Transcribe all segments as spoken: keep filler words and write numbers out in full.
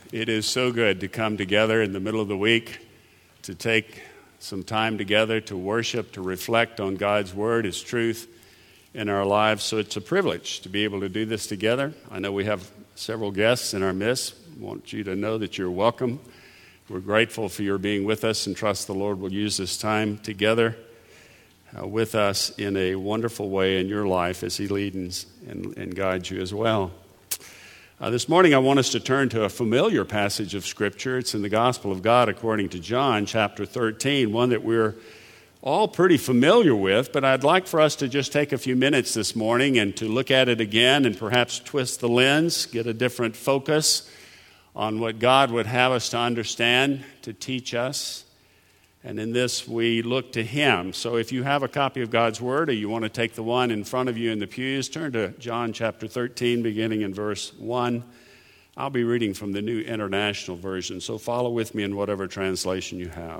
It is so good to come together in the middle of the week, to take some time together to worship, to reflect on God's Word, His truth in our lives. So it's a privilege to be able to do this together. I know we have several guests in our midst. I want you to know that you're welcome. We're grateful for your being with us and trust the Lord will use this time together uh, with us in a wonderful way in your life as He leads and, and guides you as well. Uh, this morning I want us to turn to a familiar passage of Scripture. It's in the Gospel of God according to John chapter thirteen, one that we're all pretty familiar with, but I'd like for us to just take a few minutes this morning and to look at it again and perhaps twist the lens, get a different focus on what God would have us to understand, to teach us. And in this, we look to Him. So if you have a copy of God's Word or you want to take the one in front of you in the pews, turn to John chapter thirteen, beginning in verse one. I'll be reading from the New International Version, so follow with me in whatever translation you have.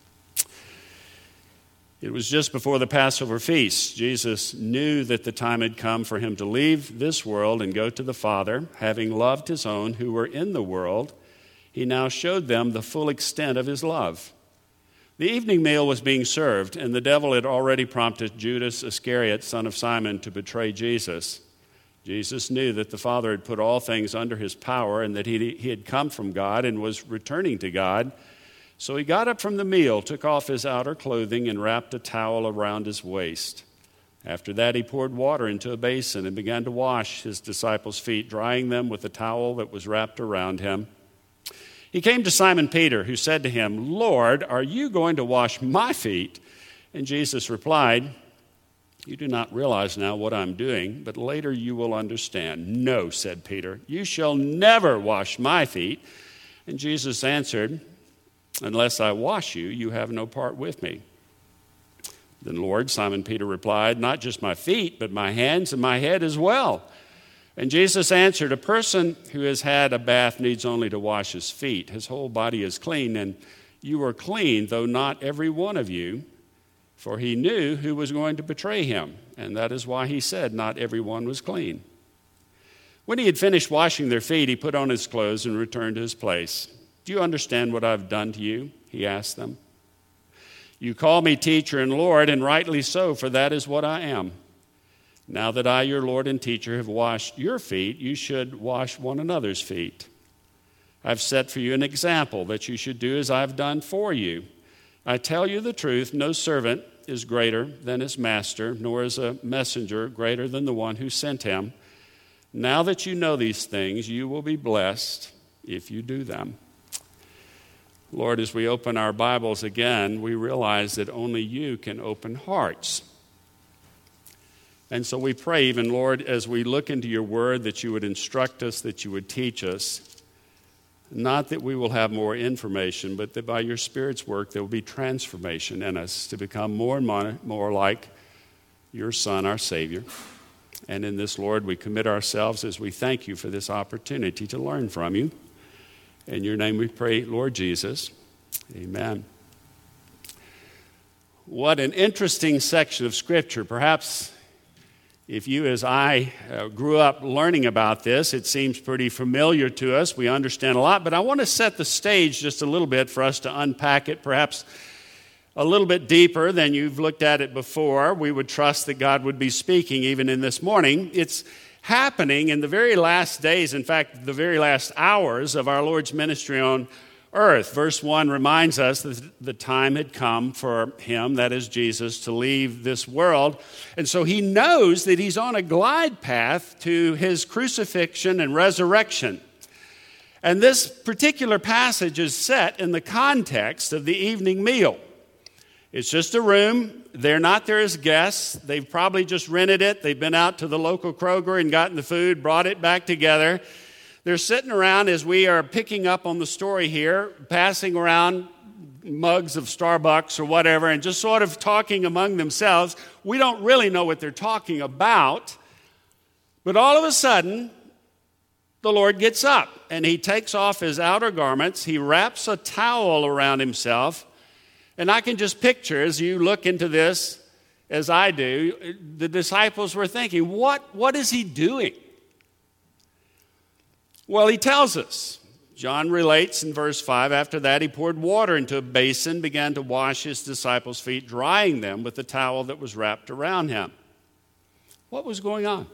It was just before the Passover feast. Jesus knew that the time had come for Him to leave this world and go to the Father. Having loved His own who were in the world, He now showed them the full extent of His love. The evening meal was being served, and the devil had already prompted Judas Iscariot, son of Simon, to betray Jesus. Jesus knew that the Father had put all things under His power and that he, he had come from God and was returning to God. So He got up from the meal, took off His outer clothing, and wrapped a towel around His waist. After that, He poured water into a basin and began to wash His disciples' feet, drying them with the towel that was wrapped around Him. He came to Simon Peter, who said to Him, "Lord, are you going to wash my feet?" And Jesus replied, "You do not realize now what I'm doing, but later you will understand." "No," said Peter, "you shall never wash my feet." And Jesus answered, "Unless I wash you, you have no part with me." "Then, Lord," Simon Peter replied, "not just my feet, but my hands and my head as well." And Jesus answered, "A person who has had a bath needs only to wash his feet. His whole body is clean, and you are clean, though not every one of you." For He knew who was going to betray Him, and that is why He said not everyone was clean. When He had finished washing their feet, He put on His clothes and returned to His place. "Do you understand what I've done to you?" He asked them. "You call me teacher and Lord, and rightly so, for that is what I am. Now that I, your Lord and teacher, have washed your feet, you should wash one another's feet. I've set for you an example that you should do as I've done for you. I tell you the truth, no servant is greater than his master, nor is a messenger greater than the one who sent him. Now that you know these things, you will be blessed if you do them." Lord, as we open our Bibles again, we realize that only You can open hearts. And so we pray, even, Lord, as we look into Your Word, that You would instruct us, that You would teach us. Not that we will have more information, but that by Your Spirit's work there will be transformation in us to become more and more, more like Your Son, our Savior. And in this, Lord, we commit ourselves as we thank You for this opportunity to learn from You. In Your name we pray, Lord Jesus. Amen. What an interesting section of Scripture. Perhaps if you, as I, uh, grew up learning about this, it seems pretty familiar to us. We understand a lot, but I want to set the stage just a little bit for us to unpack it, perhaps a little bit deeper than you've looked at it before. We would trust that God would be speaking even in this morning. It's happening in the very last days, in fact, the very last hours of our Lord's ministry on earth. Verse one reminds us that the time had come for Him, that is Jesus, to leave this world. And so He knows that He's on a glide path to His crucifixion and resurrection. And this particular passage is set in the context of the evening meal. It's just a room. They're not there as guests. They've probably just rented it. They've been out to the local Kroger and gotten the food, brought it back together. They're sitting around as we are picking up on the story here, passing around mugs of Starbucks or whatever, and just sort of talking among themselves. We don't really know what they're talking about. But all of a sudden, the Lord gets up, and He takes off His outer garments. He wraps a towel around Himself. And I can just picture, as you look into this, as I do, the disciples were thinking, what, what is He doing? Well, He tells us. John relates in verse five, after that he poured water into a basin, began to wash his disciples' feet, drying them with the towel that was wrapped around him. What was going on?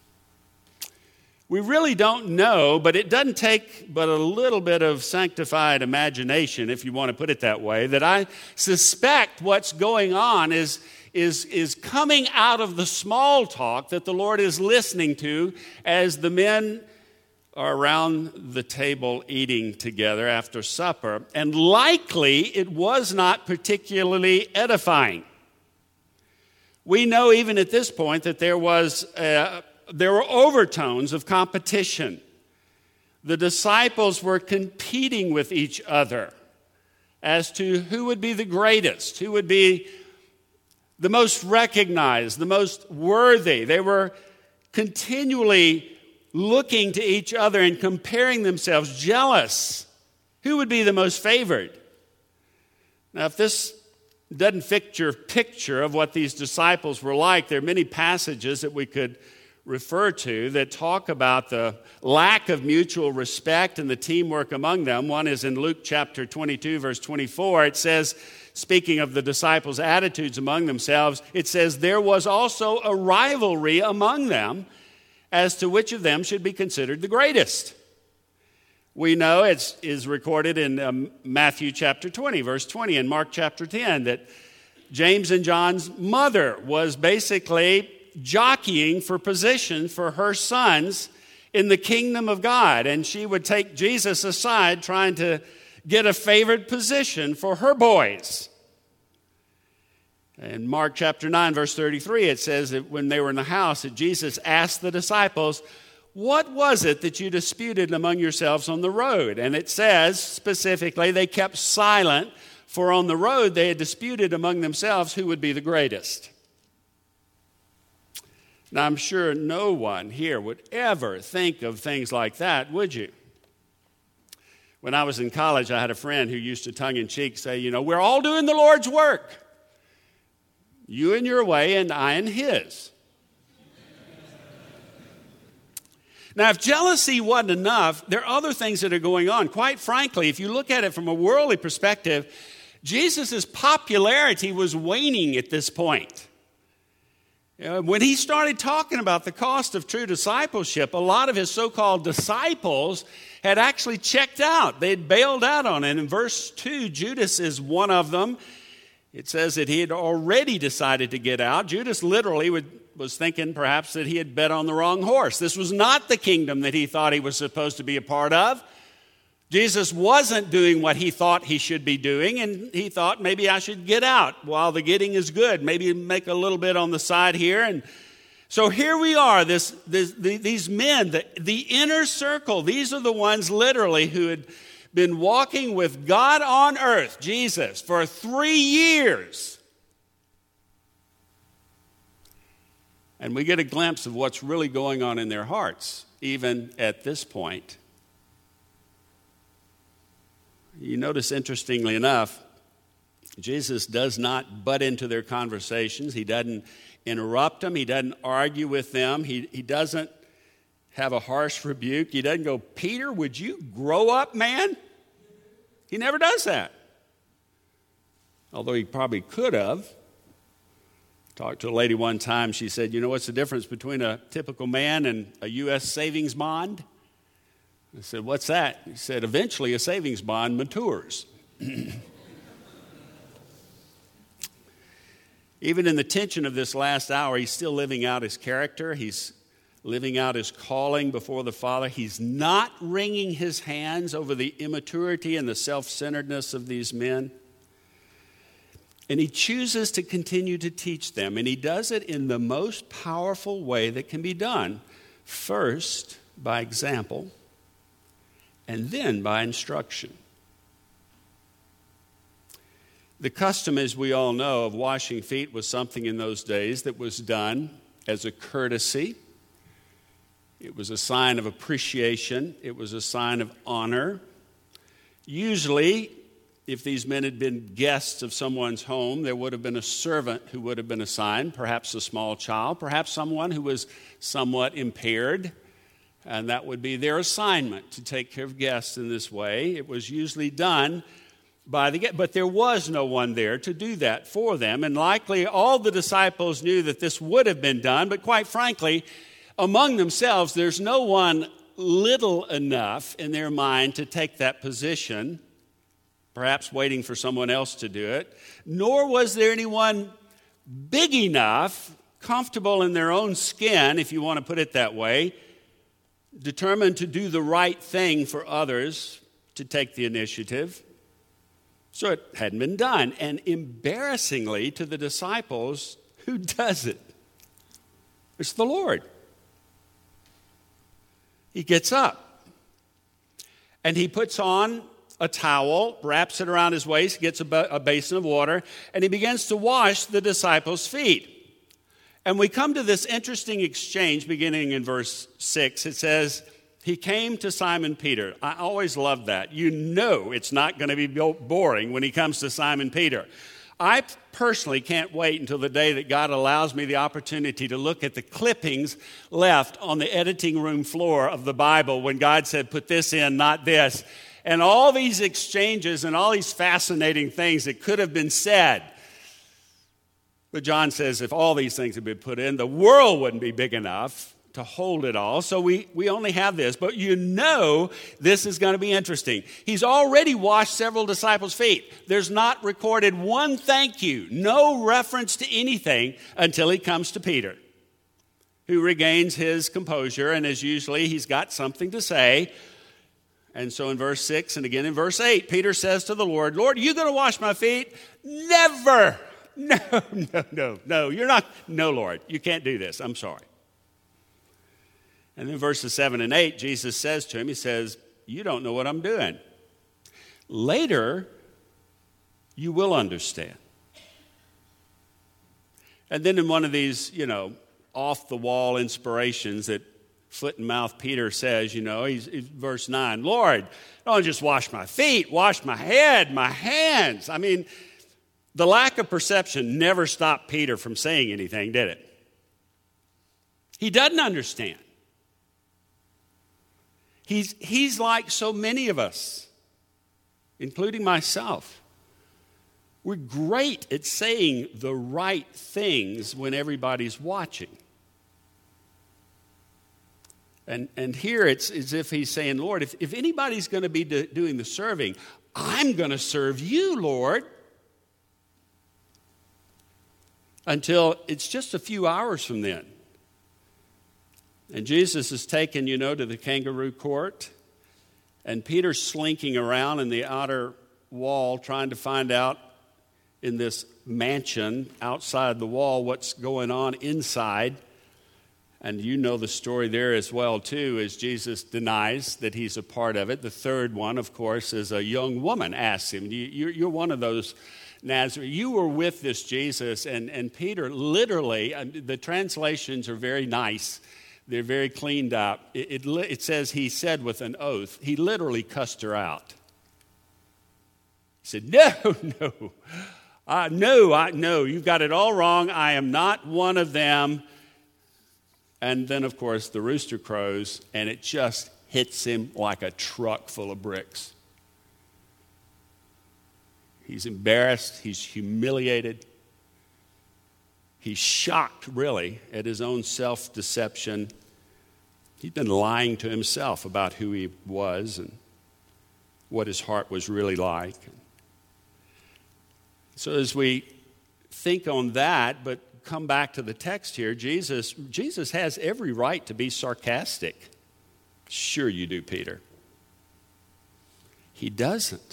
We really don't know, but it doesn't take but a little bit of sanctified imagination, if you want to put it that way, that I suspect what's going on is, is, is coming out of the small talk that the Lord is listening to as the men are around the table eating together after supper, and likely it was not particularly edifying. We know even at this point that there was a, there were overtones of competition. The disciples were competing with each other as to who would be the greatest, who would be the most recognized, the most worthy. They were continually looking to each other and comparing themselves, jealous. Who would be the most favored? Now, if this doesn't fit your picture of what these disciples were like, there are many passages that we could refer to that talk about the lack of mutual respect and the teamwork among them. One is in Luke chapter twenty-two, verse twenty-four. It says, speaking of the disciples' attitudes among themselves, it says, there was also a rivalry among them as to which of them should be considered the greatest. We know it is recorded in um, Matthew chapter twenty, verse twenty, and Mark chapter ten, that James and John's mother was basically jockeying for position for her sons in the kingdom of God. And she would take Jesus aside trying to get a favored position for her boys. In Mark chapter nine, verse thirty-three, it says that when they were in the house, that Jesus asked the disciples, what was it that you disputed among yourselves on the road? And it says specifically, they kept silent, for on the road they had disputed among themselves who would be the greatest. Now, I'm sure no one here would ever think of things like that, would you? When I was in college, I had a friend who used to tongue-in-cheek say, you know, we're all doing the Lord's work. You in your way and I in his. Now, if jealousy wasn't enough, there are other things that are going on. Quite frankly, if you look at it from a worldly perspective, Jesus' popularity was waning at this point. When he started talking about the cost of true discipleship, a lot of his so-called disciples had actually checked out. They'd bailed out on it. In verse two, Judas is one of them. It says that he had already decided to get out. Judas literally would, was thinking perhaps that he had bet on the wrong horse. This was not the kingdom that he thought he was supposed to be a part of. Jesus wasn't doing what he thought he should be doing, and he thought maybe I should get out while the getting is good. Maybe make a little bit on the side here. And so here we are, this, this, these men, the, the inner circle. These are the ones literally who had been walking with God on earth, Jesus, for three years. And we get a glimpse of what's really going on in their hearts, even at this point. You notice, interestingly enough, Jesus does not butt into their conversations. He doesn't interrupt them. He doesn't argue with them. He, he doesn't have a harsh rebuke. He doesn't go, Peter, would you grow up, man? He never does that. Although he probably could have. Talked to a lady one time. She said, you know what's the difference between a typical man and a U S savings bond? I said, what's that? He said, eventually a savings bond matures. Even in the tension of this last hour, he's still living out his character. He's living out his calling before the Father. He's not wringing his hands over the immaturity and the self-centeredness of these men. And he chooses to continue to teach them. And he does it in the most powerful way that can be done. First, by example, and then by instruction. The custom, as we all know, of washing feet was something in those days that was done as a courtesy. It was a sign of appreciation. It was a sign of honor. Usually, if these men had been guests of someone's home, there would have been a servant who would have been assigned, perhaps a small child, perhaps someone who was somewhat impaired. and that would be their assignment to take care of guests in this way. It was usually done by the guest, but there was no one there to do that for them, and likely all the disciples knew that this would have been done, but quite frankly, among themselves, there's no one little enough in their mind to take that position, perhaps waiting for someone else to do it, nor was there anyone big enough, comfortable in their own skin, if you want to put it that way, determined to do the right thing for others, to take the initiative. So it hadn't been done. And embarrassingly to the disciples, who does it? It's the Lord. He gets up and he puts on a towel, wraps it around his waist, gets a, ba- a basin of water, and he begins to wash the disciples' feet. And we come to this interesting exchange beginning in verse six. It says, he came to Simon Peter. I always love that. You know it's not going to be boring when he comes to Simon Peter. I personally can't wait until the day that God allows me the opportunity to look at the clippings left on the editing room floor of the Bible when God said, put this in, not this. And all these exchanges and all these fascinating things that could have been said. But John says if all these things had been put in, the world wouldn't be big enough to hold it all. So we, we only have this. But you know this is going to be interesting. He's already washed several disciples' feet. There's not recorded one thank you, no reference to anything until he comes to Peter, who regains his composure. And as usually, he's got something to say. And so in verse six and again in verse eight, Peter says to the Lord, Lord, are you going to wash my feet? Never. No, no, no, no. You're not. No, Lord, you can't do this. I'm sorry. And then verses seven and eight, Jesus says to him, he says, you don't know what I'm doing. Later, you will understand. And then in one of these, you know, off-the-wall inspirations that foot and mouth Peter says, you know, he's, he's verse nine, Lord, don't just wash my feet, wash my head, my hands. I mean, the lack of perception never stopped Peter from saying anything, did it? He doesn't understand. He's, he's like so many of us, including myself. We're great at saying the right things when everybody's watching. And, and here it's as if he's saying, Lord, if, if anybody's going to be do, doing the serving, I'm going to serve you, Lord. Until it's just a few hours from then. And Jesus is taken, you know, to the kangaroo court. And Peter's slinking around in the outer wall trying to find out in this mansion outside the wall what's going on inside. And you know the story there as well, too, as Jesus denies that he's a part of it. The third one, of course, is a young woman asks him, you're one of those Nazareth. You were with this Jesus, and, and Peter literally, the translations are very nice. They're very cleaned up. It, it, it says he said with an oath, he literally cussed her out. He said, no, no, uh, no, I, no, you've got it all wrong. I am not one of them. And then, of course, the rooster crows, and it just hits him like a truck full of bricks. He's embarrassed. He's humiliated. He's shocked, really, at his own self-deception. He'd been lying to himself about who he was and what his heart was really like. So as we think on that, but come back to the text here, Jesus, Jesus has every right to be sarcastic. Sure you do, Peter. He doesn't.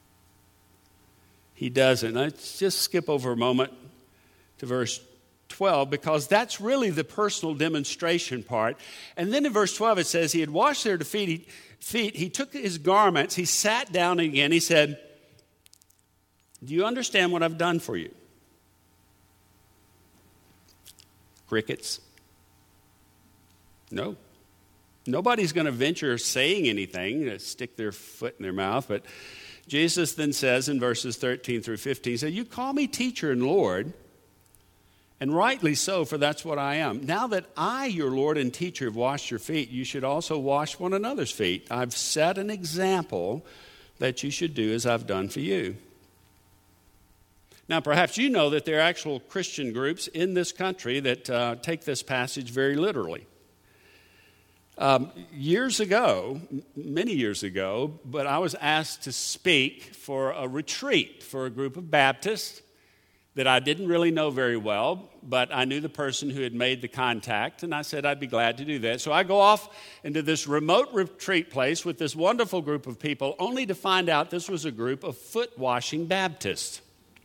He doesn't. Let's just skip over a moment to verse twelve, because that's really the personal demonstration part. And then in verse twelve it says, he had washed their feet, he, feet, he took his garments, he sat down again, he said, do you understand what I've done for you? Crickets. No. Nobody's going to venture saying anything, to stick their foot in their mouth. But Jesus then says in verses thirteen through fifteen, he said, you call me teacher and Lord, And rightly so, for that's what I am. Now that I, your Lord and teacher, have washed your feet, you should also wash one another's feet. I've set an example that you should do as I've done for you. Now, perhaps you know that there are actual Christian groups in this country that uh, take this passage very literally. Um, years ago, many years ago, but I was asked to speak for a retreat for a group of Baptists that I didn't really know very well, but I knew the person who had made the contact, and I said I'd be glad to do that. So I go off into this remote retreat place with this wonderful group of people, only to find out this was a group of foot-washing Baptists.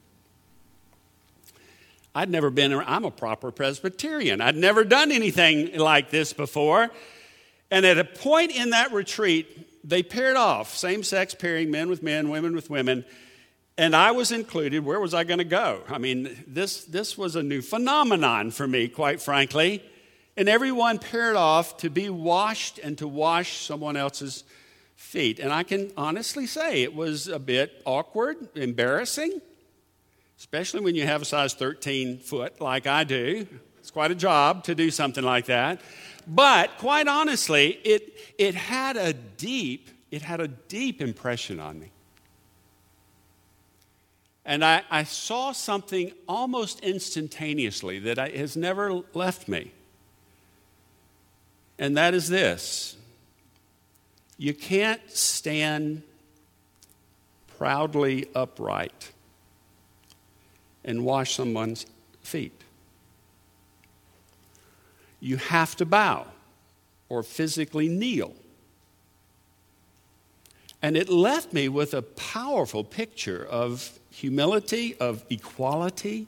I'd never been, I'm a proper Presbyterian. I'd never done anything like this before. And at a point in that retreat, they paired off, same-sex pairing, men with men, women with women, and I was included. Where was I going to go? I mean, this, this was a new phenomenon for me, quite frankly. And everyone paired off to be washed and to wash someone else's feet. And I can honestly say it was a bit awkward, embarrassing, especially when you have a size thirteen foot like I do. It's quite a job to do something like that. But quite honestly, it, it had a deep, it had a deep impression on me. And I, I saw something almost instantaneously that I, has never left me. And that is this. You can't stand proudly upright and wash someone's feet. You have to bow or physically kneel. And it left me with a powerful picture of humility, of equality.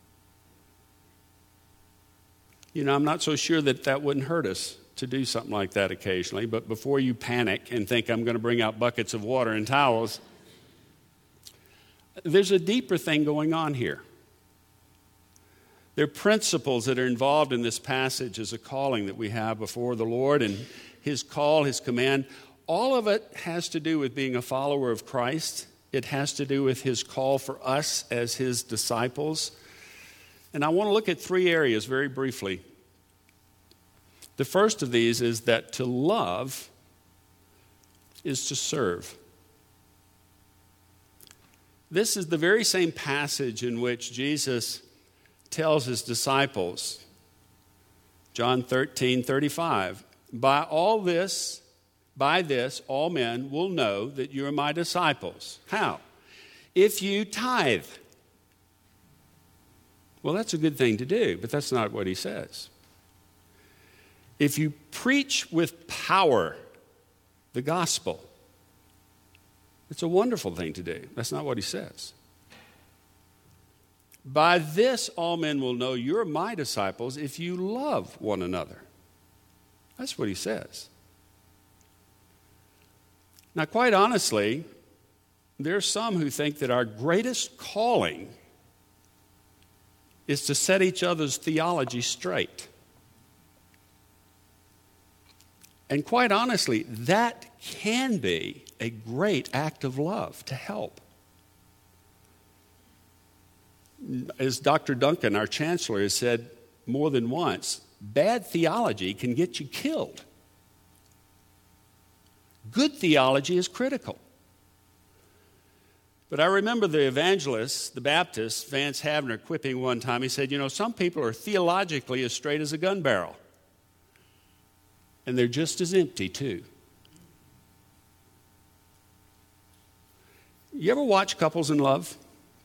You know, I'm not so sure that that wouldn't hurt us to do something like that occasionally, but before you panic and think I'm going to bring out buckets of water and towels, there's a deeper thing going on here. There are principles that are involved in this passage as a calling that we have before the Lord, and His call, His command. All of it has to do with being a follower of Christ. It has to do with His call for us as His disciples. And I want to look at three areas very briefly. The first of these is that to love is to serve. This is the very same passage in which Jesus tells His disciples, John thirteen thirty-five, by all this, by this, all men will know that you are my disciples. How? If you tithe. Well, that's a good thing to do, but that's not what He says. If you preach with power the gospel, it's a wonderful thing to do. That's not what He says. By this, all men will know you're my disciples if you love one another. That's what He says. Now, quite honestly, there are some who think that our greatest calling is to set each other's theology straight. And quite honestly, that can be a great act of love to help. As Doctor Duncan, our chancellor, has said more than once, bad theology can get you killed. Good theology is critical. But I remember the evangelist, the Baptist, Vance Havner, quipping one time. He said, you know, some people are theologically as straight as a gun barrel. And they're just as empty, too. You ever watch couples in love?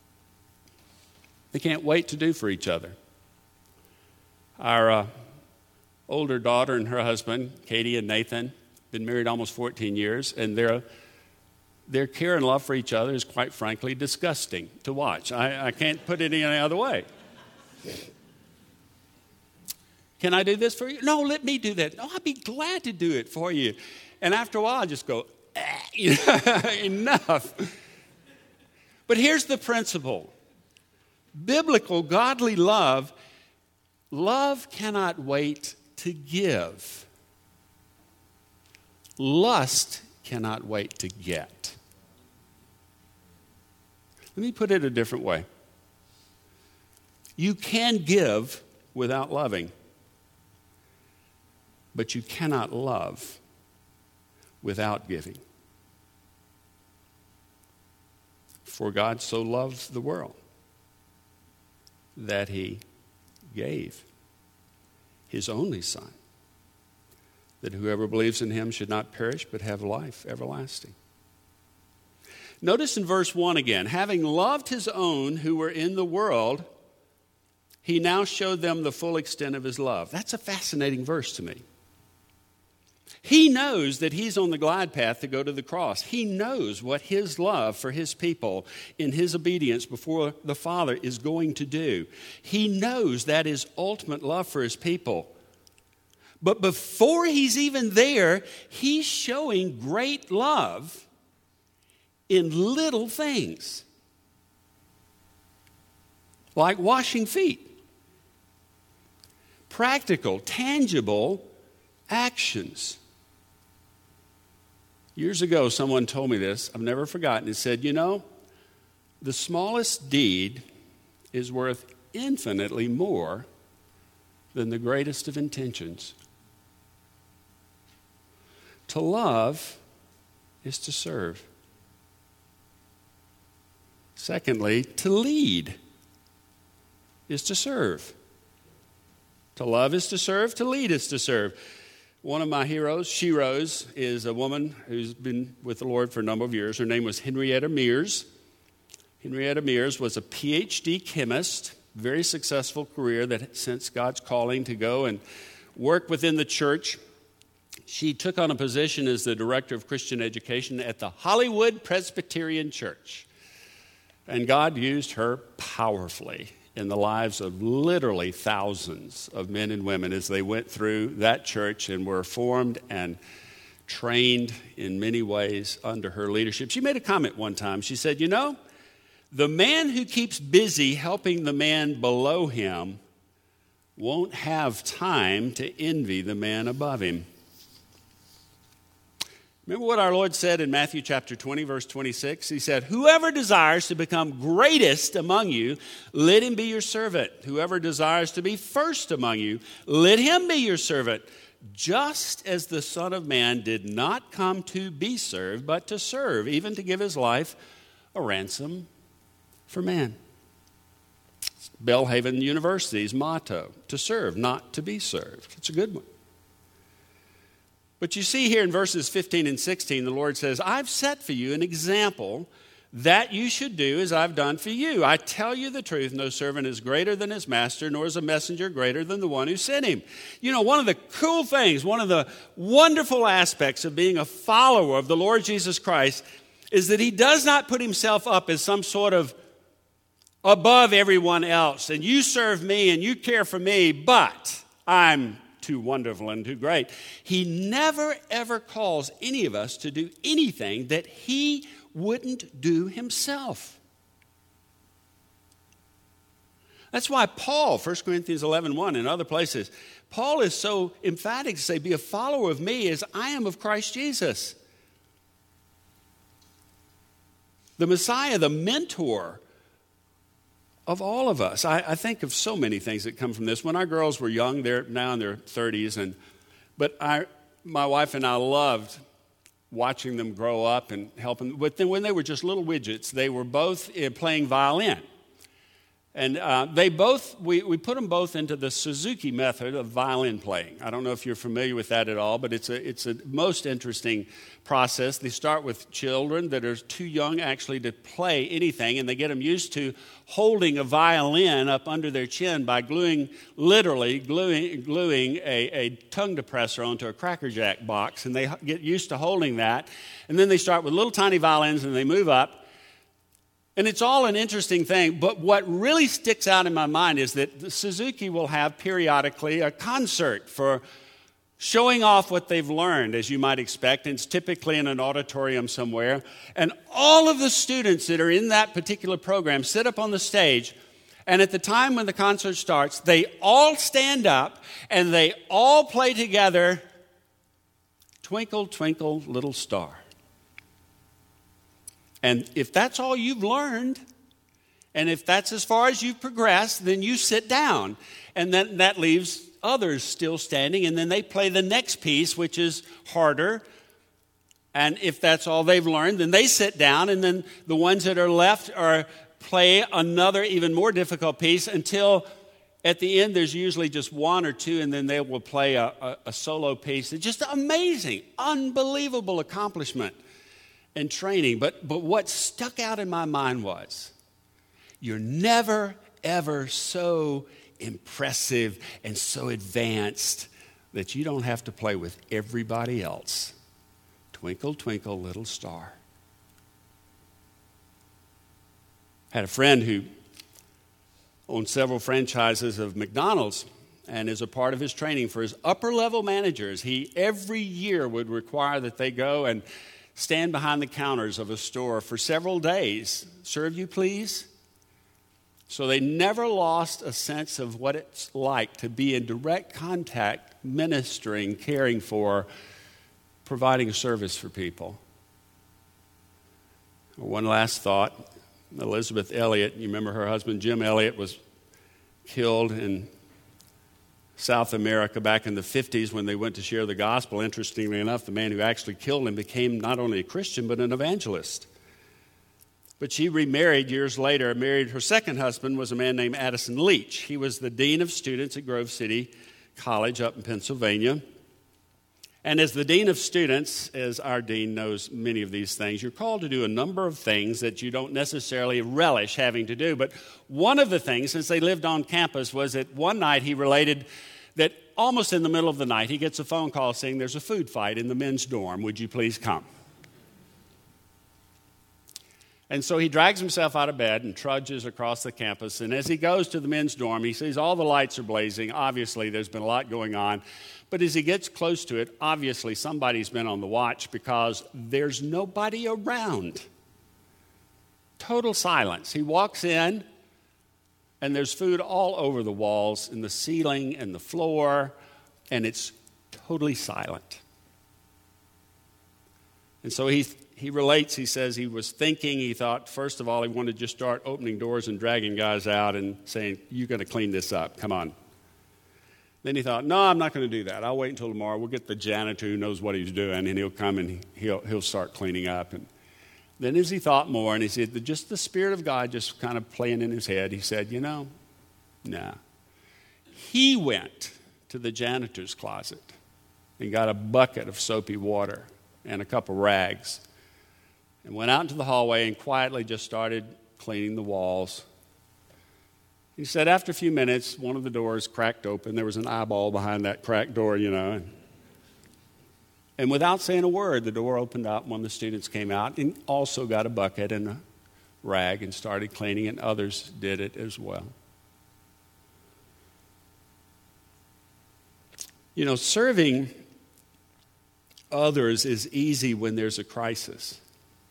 They can't wait to do for each other. Our uh, older daughter and her husband, Katie and Nathan, been married almost fourteen years, and their, their care and love for each other is, quite frankly, disgusting to watch. I, I can't put it any other way. Can I do this for you? No, let me do that. No, I'd be glad to do it for you. And after a while, I just go, ah, enough. But here's the principle. Biblical, godly love, love cannot wait to give. Lust cannot wait to get. Let me put it a different way. You can give without loving, but you cannot love without giving. For God so loved the world that he gave his only Son, that whoever believes in him should not perish but have life everlasting. Notice in verse one again, having loved his own who were in the world, he now showed them the full extent of his love. That's a fascinating verse to me. He knows that he's on the glide path to go to the cross. He knows what his love for his people in his obedience before the Father is going to do. He knows that is ultimate love for his people. But before he's even there, he's showing great love in little things, like washing feet. Practical, tangible actions. Years ago, someone told me this. I've never forgotten. It said, you know, the smallest deed is worth infinitely more than the greatest of intentions. To love is to serve. Secondly, to lead is to serve. To love is to serve. To lead is to serve. One of my heroes, She Rose, is a woman who's been with the Lord for a number of years. Her name was Henrietta Mears. Henrietta Mears was a P H D chemist, very successful career that since God's calling to go and work within the church. She took on a position as the director of Christian education at the Hollywood Presbyterian Church. And God used her powerfully in the lives of literally thousands of men and women as they went through that church and were formed and trained in many ways under her leadership. She made a comment one time. She said, you know, the man who keeps busy helping the man below him won't have time to envy the man above him. Remember what our Lord said in Matthew chapter twenty, verse twenty-six? He said, whoever desires to become greatest among you, let him be your servant. Whoever desires to be first among you, let him be your servant. Just as the Son of Man did not come to be served, but to serve, even to give his life a ransom for man. It's Belhaven University's motto, to serve, not to be served. It's a good one. But you see here in verses fifteen and sixteen, the Lord says, I've set for you an example that you should do as I've done for you. I tell you the truth, no servant is greater than his master, nor is a messenger greater than the one who sent him. You know, one of the cool things, one of the wonderful aspects of being a follower of the Lord Jesus Christ is that he does not put himself up as some sort of above everyone else. And you serve me and you care for me, but I'm too wonderful and too great. He never, ever calls any of us to do anything that he wouldn't do himself. That's why Paul, First Corinthians eleven one, and other places, Paul is so emphatic to say, be a follower of me as I am of Christ Jesus. The Messiah, the mentor of all of us. I, I think of so many things that come from this. When our girls were young, they're now in their thirties, and but I, my wife and I loved watching them grow up and helping. But then when they were just little widgets, they were both playing violin. And uh, they both, we, we put them both into the Suzuki method of violin playing. I don't know if you're familiar with that at all, but it's a it's a most interesting process. They start with children that are too young actually to play anything, and they get them used to holding a violin up under their chin by gluing, literally gluing, gluing a, a tongue depressor onto a Cracker Jack box, and they get used to holding that. And then they start with little tiny violins, and they move up. And it's all an interesting thing, but what really sticks out in my mind is that Suzuki will have periodically a concert for showing off what they've learned, as you might expect, and it's typically in an auditorium somewhere. And all of the students that are in that particular program sit up on the stage, and at the time when the concert starts, they all stand up and they all play together, Twinkle, Twinkle, Little Star. And if that's all you've learned, And if that's as far as you've progressed, then you sit down. And then that leaves others still standing, and then they play the next piece, which is harder. And if that's all they've learned, then they sit down, and then the ones that are left are play another even more difficult piece until at the end there's usually just one or two, and then they will play a, a, a solo piece. It's just amazing, unbelievable accomplishment and training. But, but what stuck out in my mind was, you're never, ever so impressive and so advanced that you don't have to play with everybody else. Twinkle, twinkle, little star. I had a friend who owned several franchises of McDonald's, and as a part of his training for his upper level managers, he every year would require that they go and stand behind the counters of a store for several days. Serve you, please? So they never lost a sense of what it's like to be in direct contact, ministering, caring for, providing a service for people. One last thought. Elizabeth Elliot, you remember her husband Jim Elliot was killed in South America back in the fifties when they went to share the gospel. Interestingly enough, the man who actually killed him became not only a Christian but an evangelist. But she remarried years later, married her second husband was a man named Addison Leach. He was the dean of students at Grove City College up in Pennsylvania. And as the dean of students, as our dean knows many of these things, you're called to do a number of things that you don't necessarily relish having to do. But one of the things, since they lived on campus, was that one night he related that almost in the middle of the night, he gets a phone call saying there's a food fight in the men's dorm. Would you please come? And so he drags himself out of bed and trudges across the campus. And as he goes to the men's dorm, he sees all the lights are blazing. Obviously, there's been a lot going on. But as he gets close to it, obviously somebody's been on the watch because there's nobody around. Total silence. He walks in, and there's food all over the walls and the ceiling and the floor, and it's totally silent. And so he he relates, he says he was thinking, he thought, first of all, he wanted to just start opening doors and dragging guys out and saying, you're going to clean this up, come on. Then he thought, no, I'm not going to do that. I'll wait until tomorrow. We'll get the janitor who knows what he's doing, and he'll come and he'll, he'll start cleaning up. And then as he thought more, and he said, just the Spirit of God just kind of playing in his head, he said, you know, nah. He went to the janitor's closet and got a bucket of soapy water and a couple rags and went out into the hallway and quietly just started cleaning the walls. He said after a few minutes, one of the doors cracked open. There was an eyeball behind that cracked door, you know. And without saying a word, the door opened up. One of the students came out and also got a bucket and a rag and started cleaning, and others did it as well. You know, serving others is easy when there's a crisis,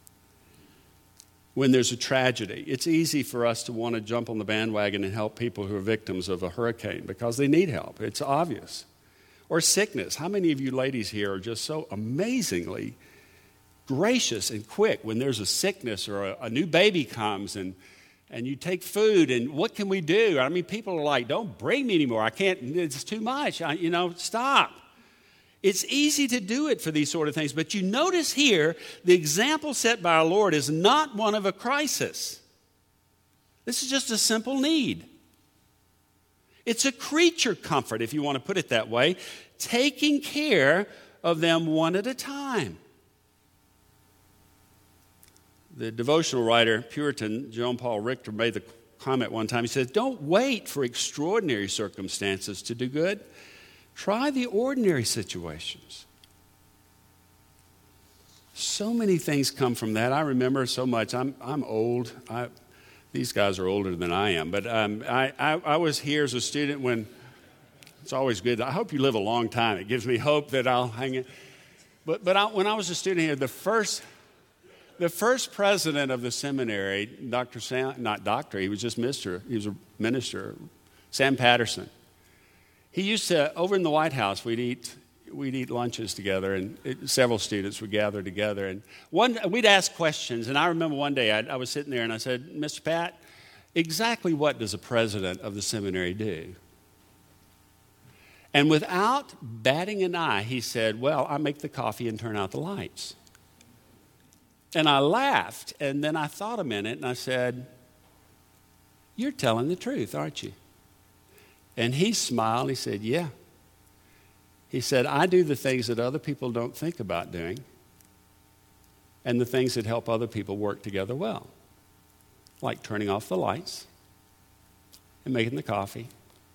when there's a tragedy. It's easy for us to want to jump on the bandwagon and help people who are victims of a hurricane because they need help. It's obvious. Or sickness. How many of you ladies here are just so amazingly gracious and quick when there's a sickness or a, a new baby comes and and you take food and what can we do? I mean, people are like, don't bring me anymore. I can't, it's too much. I, you know, stop. It's easy to do it for these sort of things. But you notice here, the example set by our Lord is not one of a crisis. This is just a simple need. It's a creature comfort, if you want to put it that way, taking care of them one at a time. The devotional writer, Puritan, John Paul Richter, made the comment one time. He said, don't wait for extraordinary circumstances to do good. Try the ordinary situations. So many things come from that. I remember so much. I'm I'm old. I, these guys are older than I am. But um, I, I, I was here as a student when, it's always good. I hope you live a long time. It gives me hope that I'll hang it. But, but I, when I was a student here, the first... The first president of the seminary, Doctor Sam, not doctor, he was just mister, he was a minister, Sam Patterson. He used to, over in the White House, we'd eat we'd eat lunches together, and it, several students would gather together. And one, we'd ask questions, and I remember one day I, I was sitting there and I said, Mister Pat, exactly what does a president of the seminary do? And without batting an eye, he said, well, I make the coffee and turn out the lights. And I laughed, and then I thought a minute, and I said, you're telling the truth, aren't you? And he smiled, and he said, yeah. He said, I do the things that other people don't think about doing, and the things that help other people work together well, like turning off the lights and making the coffee.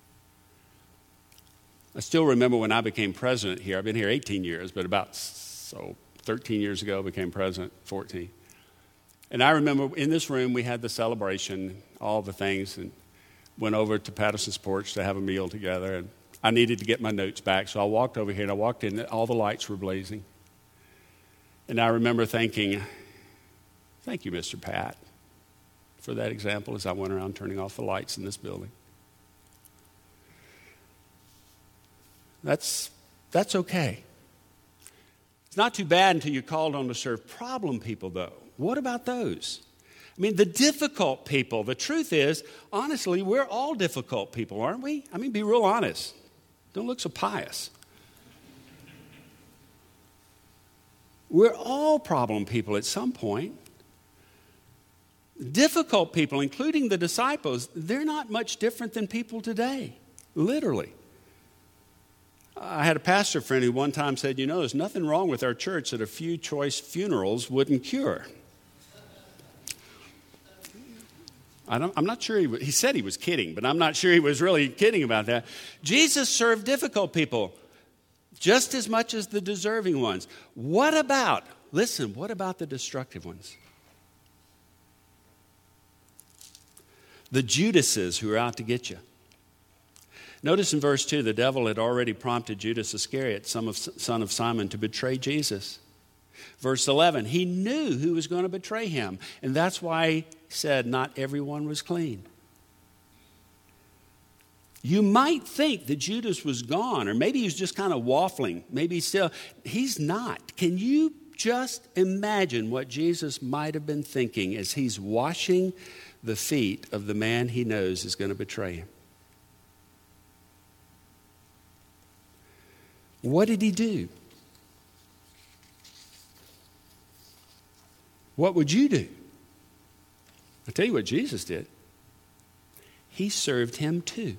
I still remember when I became president here. I've been here eighteen years, but about so thirteen years ago I became president, fourteen. And I remember in this room we had the celebration, all the things, and went over to Patterson's porch to have a meal together. And I needed to get my notes back, so I walked over here and I walked in, and all the lights were blazing. And I remember thinking, thank you, Mister Pat, for that example as I went around turning off the lights in this building. That's, that's okay. It's not too bad until you're called on to serve problem people, though. What about those? I mean, the difficult people. The truth is, honestly, we're all difficult people, aren't we? I mean, be real honest. Don't look so pious. We're all problem people at some point. Difficult people, including the disciples, they're not much different than people today, literally. I had a pastor friend who one time said, you know, there's nothing wrong with our church that a few choice funerals wouldn't cure. I don't, I'm not sure he, he said he was kidding, but I'm not sure he was really kidding about that. Jesus served difficult people just as much as the deserving ones. What about, listen, what about the destructive ones? The Judases who are out to get you. Notice in verse two, the devil had already prompted Judas Iscariot, son of, son of Simon, to betray Jesus. Verse eleven, he knew who was going to betray him. And that's why he said not everyone was clean. You might think that Judas was gone, or maybe he was just kind of waffling. Maybe still, he's not. Can you just imagine what Jesus might have been thinking as he's washing the feet of the man he knows is going to betray him? What did he do? What would you do? I'll tell you what Jesus did. He served him too.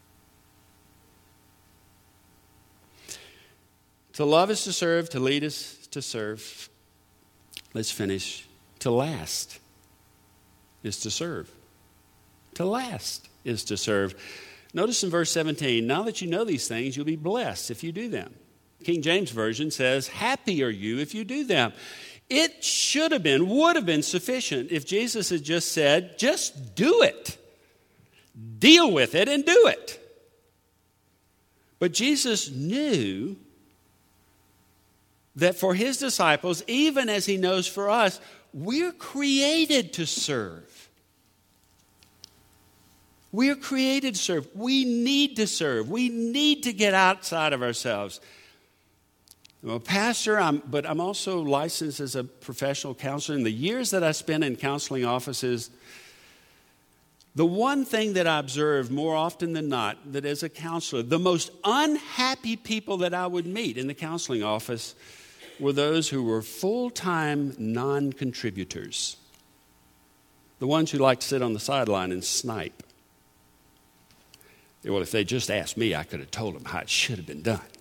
To love is to serve, to lead is to serve. Let's finish. To last is to serve. To last is to serve. Notice in verse seventeen, now that you know these things, you'll be blessed if you do them. King James Version says, happy are you if you do them. It should have been, would have been sufficient if Jesus had just said, just do it. Deal with it and do it. But Jesus knew that for his disciples, even as he knows for us, we're created to serve. We're created to serve. We need to serve. We need to get outside of ourselves. I'm a pastor, I'm, but I'm also licensed as a professional counselor. In the years that I spent in counseling offices, the one thing that I observed more often than not, that as a counselor, the most unhappy people that I would meet in the counseling office were those who were full-time non-contributors. The ones who like to sit on the sideline and snipe. Well, if they just asked me, I could have told them how it should have been done.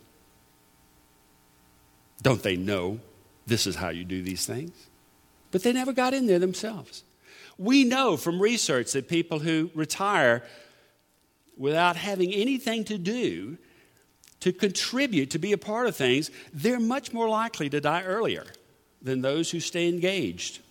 Don't they know this is how you do these things? But they never got in there themselves. We know from research that people who retire without having anything to do to contribute, to be a part of things, they're much more likely to die earlier than those who stay engaged.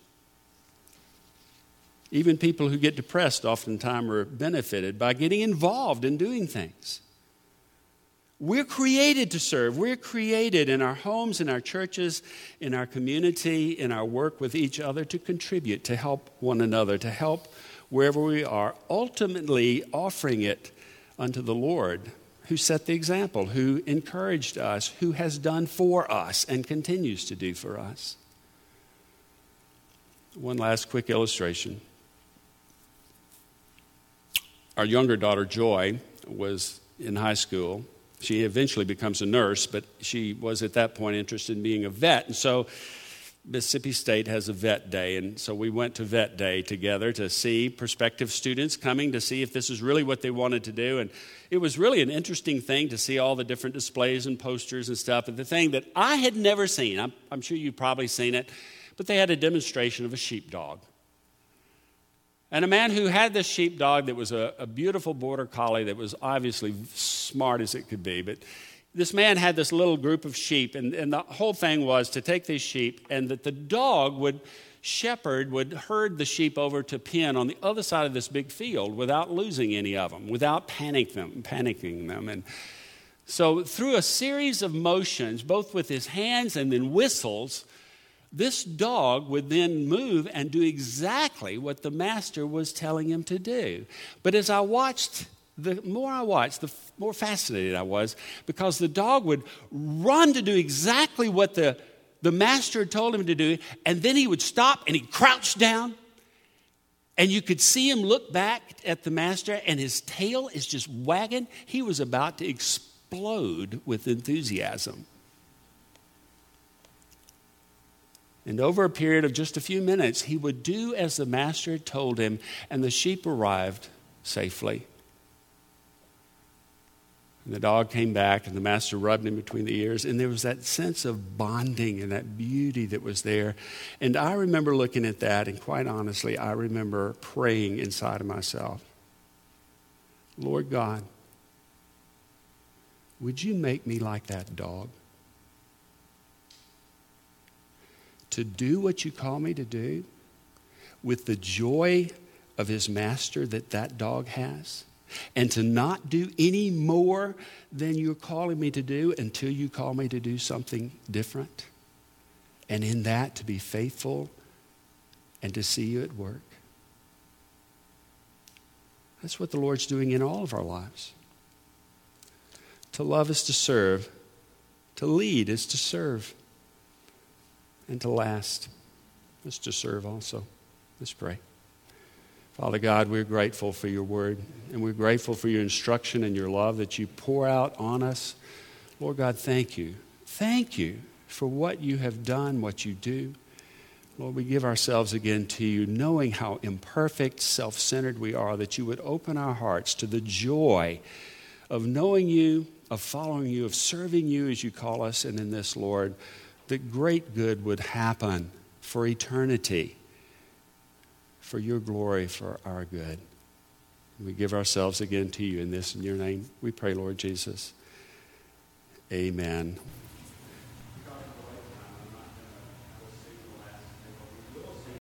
Even people who get depressed oftentimes are benefited by getting involved in doing things. We're created to serve. We're created in our homes, in our churches, in our community, in our work with each other to contribute, to help one another, to help wherever we are, ultimately offering it unto the Lord, who set the example, who encouraged us, who has done for us and continues to do for us. One last quick illustration. our younger daughter, Joy, was in high school. She eventually becomes a nurse, but she was at that point interested in being a vet. And so Mississippi State has a vet day, and so we went to vet day together to see prospective students coming to see if this is really what they wanted to do. And it was really an interesting thing to see all the different displays and posters and stuff. And the thing that I had never seen, I'm, I'm sure you've probably seen it, but they had a demonstration of a sheepdog. And a man who had this sheepdog that was a, a beautiful border collie that was obviously smart as it could be, but this man had this little group of sheep, and, and the whole thing was to take these sheep, and that the dog would shepherd, would herd the sheep over to pen on the other side of this big field without losing any of them, without panic them, panicking them. And so through a series of motions, both with his hands and then whistles, this dog would then move and do exactly what the master was telling him to do. But as I watched, the more I watched, the more fascinated I was, because the dog would run to do exactly what the, the master had told him to do, and then he would stop and he'd crouch down, and you could see him look back at the master, and his tail is just wagging. He was about to explode with enthusiasm. And over a period of just a few minutes, he would do as the master had told him, and the sheep arrived safely. And the dog came back, and the master rubbed him between the ears, and there was that sense of bonding and that beauty that was there. And I remember looking at that, and quite honestly, I remember praying inside of myself, Lord God, would you make me like that dog? To do what you call me to do with the joy of his master that that dog has, and to not do any more than you're calling me to do until you call me to do something different, and in that to be faithful and to see you at work. That's what the Lord's doing in all of our lives. To love is to serve. To lead is to serve. And to last is to serve also. Let's pray. Father God, we're grateful for your word, and we're grateful for your instruction and your love that you pour out on us. Lord God, thank you. Thank you for what you have done, what you do. Lord, we give ourselves again to you, knowing how imperfect, self-centered we are, that you would open our hearts to the joy of knowing you, of following you, of serving you as you call us, and in this, Lord, that great good would happen for eternity, for your glory, for our good. We give ourselves again to you in this, in your name. We pray, Lord Jesus. Amen.